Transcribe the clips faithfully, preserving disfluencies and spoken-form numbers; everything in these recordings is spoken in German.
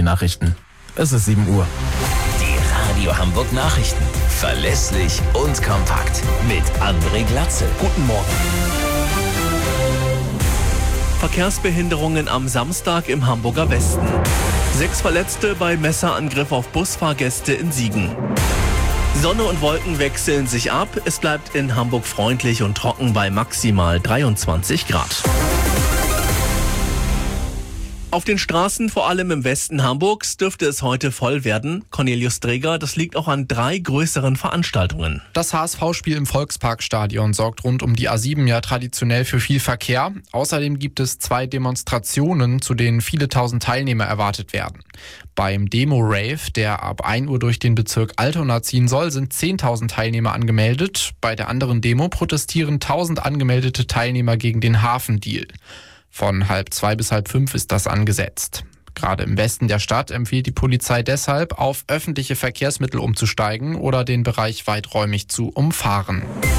die Nachrichten. Es ist sieben Uhr. Die Radio Hamburg Nachrichten. Verlässlich und kompakt. Mit André Glatzel. Guten Morgen. Verkehrsbehinderungen am Samstag im Hamburger Westen. Sechs Verletzte bei Messerangriff auf Busfahrgäste in Siegen. Sonne und Wolken wechseln sich ab. Es bleibt in Hamburg freundlich und trocken bei maximal dreiundzwanzig Grad. Auf den Straßen, vor allem im Westen Hamburgs, dürfte es heute voll werden. Cornelius Dreger, das liegt auch an drei größeren Veranstaltungen. Das H S V-Spiel im Volksparkstadion sorgt rund um die A sieben ja traditionell für viel Verkehr. Außerdem gibt es zwei Demonstrationen, zu denen viele tausend Teilnehmer erwartet werden. Beim Demo-Rave, der ab ein Uhr durch den Bezirk Altona ziehen soll, sind zehntausend Teilnehmer angemeldet. Bei der anderen Demo protestieren tausend angemeldete Teilnehmer gegen den Hafendeal. Von halb zwei bis halb fünf ist das angesetzt. Gerade im Westen der Stadt empfiehlt die Polizei deshalb, auf öffentliche Verkehrsmittel umzusteigen oder den Bereich weiträumig zu umfahren.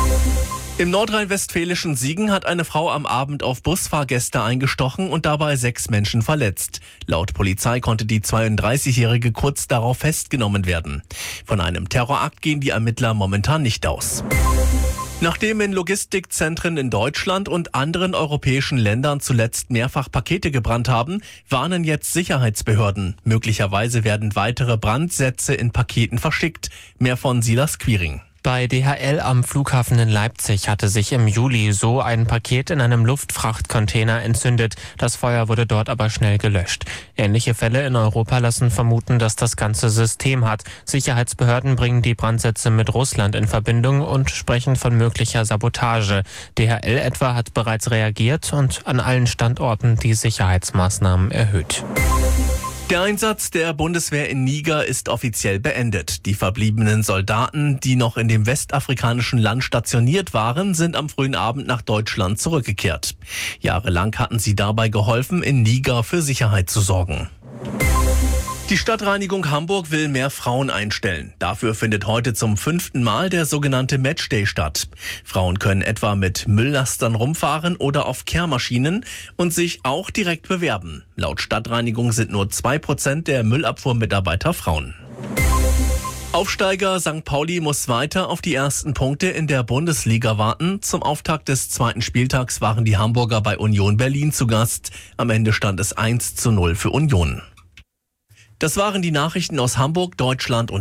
Im nordrhein-westfälischen Siegen hat eine Frau am Abend auf Busfahrgäste eingestochen und dabei sechs Menschen verletzt. Laut Polizei konnte die zweiunddreißigjährige kurz darauf festgenommen werden. Von einem Terrorakt gehen die Ermittler momentan nicht aus. Nachdem in Logistikzentren in Deutschland und anderen europäischen Ländern zuletzt mehrfach Pakete gebrannt haben, warnen jetzt Sicherheitsbehörden. Möglicherweise werden weitere Brandsätze in Paketen verschickt. Mehr von Silas Quiring. Bei D H L am Flughafen in Leipzig hatte sich im Juli so ein Paket in einem Luftfrachtcontainer entzündet. Das Feuer wurde dort aber schnell gelöscht. Ähnliche Fälle in Europa lassen vermuten, dass das ganze System hat. Sicherheitsbehörden bringen die Brandsätze mit Russland in Verbindung und sprechen von möglicher Sabotage. D H L etwa hat bereits reagiert und an allen Standorten die Sicherheitsmaßnahmen erhöht. Der Einsatz der Bundeswehr in Niger ist offiziell beendet. Die verbliebenen Soldaten, die noch in dem westafrikanischen Land stationiert waren, sind am frühen Abend nach Deutschland zurückgekehrt. Jahrelang hatten sie dabei geholfen, in Niger für Sicherheit zu sorgen. Die Stadtreinigung Hamburg will mehr Frauen einstellen. Dafür findet heute zum fünften Mal der sogenannte Matchday statt. Frauen können etwa mit Mülllastern rumfahren oder auf Kehrmaschinen und sich auch direkt bewerben. Laut Stadtreinigung sind nur zwei Prozent der Müllabfuhrmitarbeiter Frauen. Aufsteiger Sankt Pauli muss weiter auf die ersten Punkte in der Bundesliga warten. Zum Auftakt des zweiten Spieltags waren die Hamburger bei Union Berlin zu Gast. Am Ende stand es eins zu null für Union. Das waren die Nachrichten aus Hamburg, Deutschland und